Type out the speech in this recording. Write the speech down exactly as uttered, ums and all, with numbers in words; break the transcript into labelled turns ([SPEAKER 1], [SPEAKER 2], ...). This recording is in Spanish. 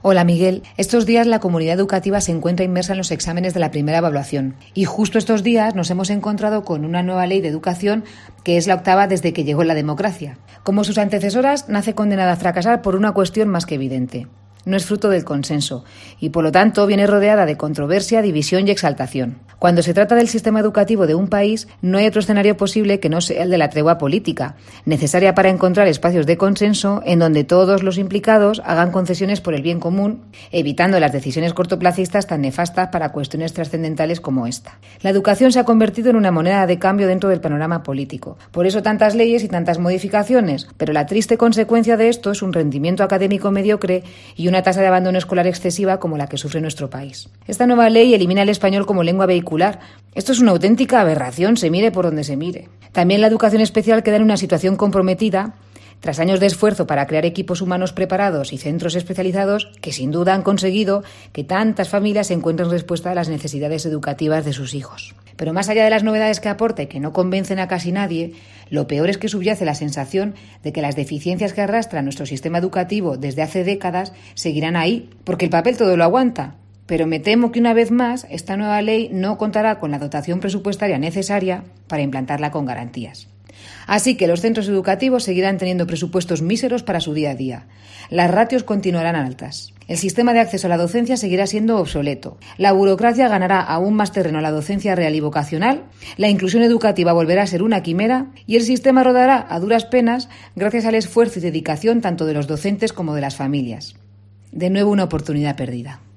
[SPEAKER 1] Hola Miguel, estos días la comunidad educativa se encuentra inmersa en los exámenes de la primera evaluación y justo estos días nos hemos encontrado con una nueva ley de educación que es la octava desde que llegó la democracia. Como sus antecesoras, nace condenada a fracasar por una cuestión más que evidente. No es fruto del consenso y, por lo tanto, viene rodeada de controversia, división y exaltación. Cuando se trata del sistema educativo de un país, no hay otro escenario posible que no sea el de la tregua política, necesaria para encontrar espacios de consenso en donde todos los implicados hagan concesiones por el bien común, evitando las decisiones cortoplacistas tan nefastas para cuestiones trascendentales como esta. La educación se ha convertido en una moneda de cambio dentro del panorama político. Por eso tantas leyes y tantas modificaciones, pero la triste consecuencia de esto es un rendimiento académico mediocre y una Una tasa de abandono escolar excesiva como la que sufre nuestro país. Esta nueva ley elimina el español como lengua vehicular. Esto es una auténtica aberración, se mire por donde se mire. También la educación especial queda en una situación comprometida tras años de esfuerzo para crear equipos humanos preparados y centros especializados que sin duda han conseguido que tantas familias encuentren respuesta a las necesidades educativas de sus hijos. Pero más allá de las novedades que aporta y que no convencen a casi nadie, lo peor es que subyace la sensación de que las deficiencias que arrastra nuestro sistema educativo desde hace décadas seguirán ahí, porque el papel todo lo aguanta. Pero me temo que una vez más esta nueva ley no contará con la dotación presupuestaria necesaria para implantarla con garantías. Así que los centros educativos seguirán teniendo presupuestos míseros para su día a día. Las ratios continuarán altas. El sistema de acceso a la docencia seguirá siendo obsoleto. La burocracia ganará aún más terreno a la docencia real y vocacional. La inclusión educativa volverá a ser una quimera y el sistema rodará a duras penas gracias al esfuerzo y dedicación tanto de los docentes como de las familias. De nuevo una oportunidad perdida.